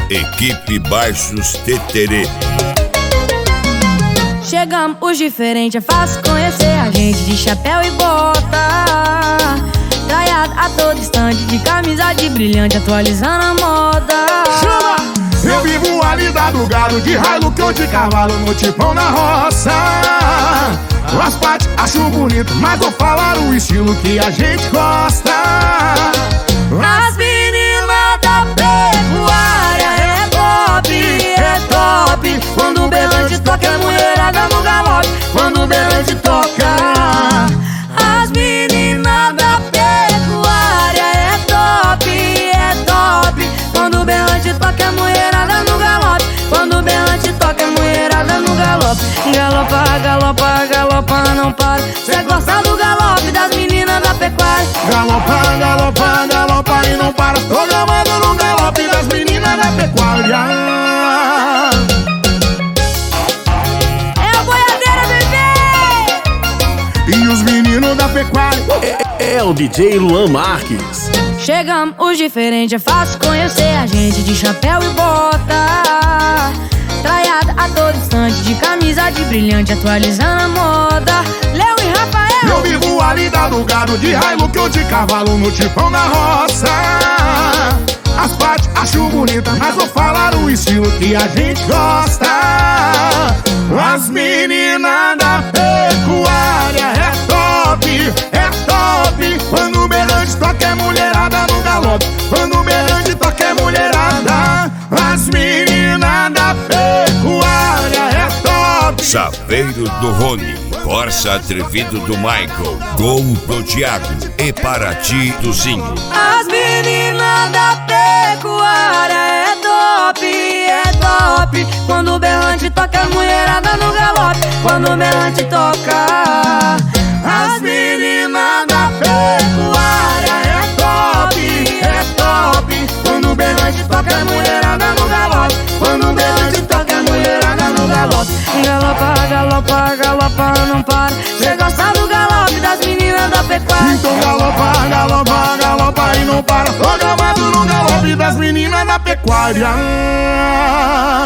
Equipe Baixos Teterê. Chegamos os diferentes, é fácil conhecer a gente de chapéu e bota, traiado a todo instante, de camisa de brilhante, atualizando a moda. Chama! Eu vivo a vida do gado, de Hilux ou de cavalo, no tipão na roça. As partes acho bonito, mas vou falar o estilo que a gente gosta. As meninas da pecuária é top. Quando o berrante toca, a mulherada no galope. Quando o berrante toca, as meninas da pecuária é top. Quando o berrante toca, a mulherada no galope. Quando o berrante toca, a mulherada no galope. Galopa, não para. Cê gosta do galope das meninas da pecuária. Galopa e não para. Tô gamando no galope das meninas da pecuária. É a boiadeira, bebê! E os meninos da pecuária é o DJ Luan Marques. Chegamos os diferentes, é fácil conhecer a gente de chapéu e bota, traiada a todo instante, de camisa de brilhante, atualizando a moda. Léo e Rafael. Eu vivo a vida do gado, de Hilux ou de cavalo, no tipão na roça. As partes acho bonita, mas vou falar o estilo que a gente gosta. As meninas da pecuária é top. Quando o berrante toca, é mulherada no galope. Quando o berrante toca, é mulherada. As meninas da pecuária é top. Chaveiro do Rony, Corsa Atrevido do Michael, Gol do Thiago e Paraty do Zinho. As meninas da pecuária é top. Quando o berrante toca, a mulherada no galope. Quando o berrante toca, as meninas da pecuária é top. Quando o berrante toca, a mulherada no galope. Quando o berrante toca, a mulherada no galope. Galopa, não para. Cê gosta do galope das meninas da pecuária. Então galopa e não para. Tô gamado no galope das meninas da pecuária.